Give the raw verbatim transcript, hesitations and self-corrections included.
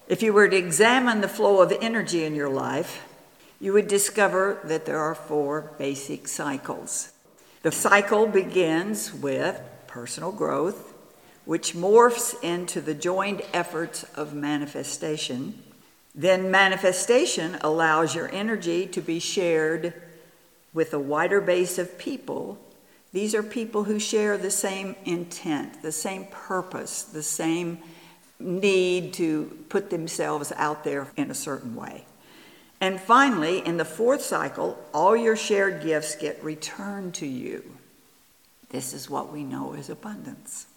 If you were to examine the flow of energy in your life, you would discover that there are four basic cycles. The cycle begins with personal growth, which morphs into the joined efforts of manifestation. Then manifestation allows your energy to be shared with a wider base of people. These are people who share the same intent, the same purpose, the same need to put themselves out there in a certain way. And finally, in the fourth cycle, all your shared gifts get returned to you. This is what we know as abundance.